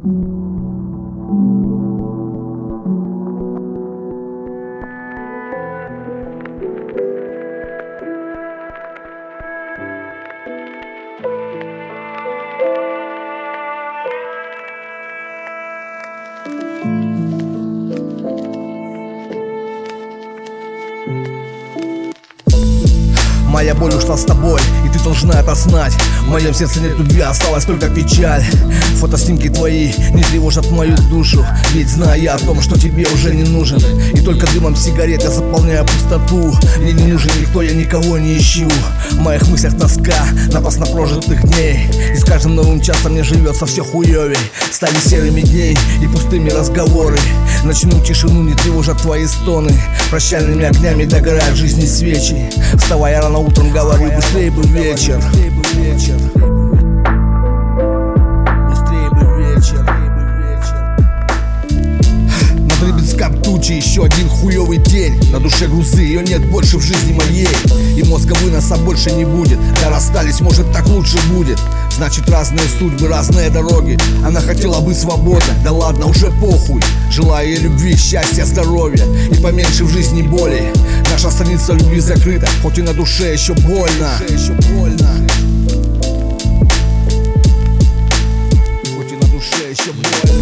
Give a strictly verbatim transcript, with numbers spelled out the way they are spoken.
Моя боль ушла с тобой, и ты должна это знать. В моем сердце нет любви, осталась только печаль. Фотоснимки твои не тревожат мою душу, ведь знаю я о том, что тебе уже не нужен. И только дымом сигарет я заполняю пустоту. Мне не нужен никто, я никого не ищу. В моих мыслях тоска, напасть на прожитых дней. И с каждым новым часом мне живется все хуёвей. Стали серыми дней и пустыми разговоры. Ночную тишину не тревожат твои стоны. Прощальными огнями догорают в жизни свечи. Вставая рано утром, говорю, быстрее бы вечер. Быстрее бы вечер. Быстрее бы вечер. Над Рыбинском тучи, еще один хуёвый день. На душе грузы, ее нет больше в жизни моей. И мозга выноса больше не будет. Да расстались, может так лучше будет. Значит, разные судьбы, разные дороги. Она хотела быть свободной, да ладно, уже похуй. Желаю ей любви, счастья, здоровья и поменьше в жизни боли. Наша страница любви закрыта, хоть и на душе еще больно. Хоть и на душе еще больно.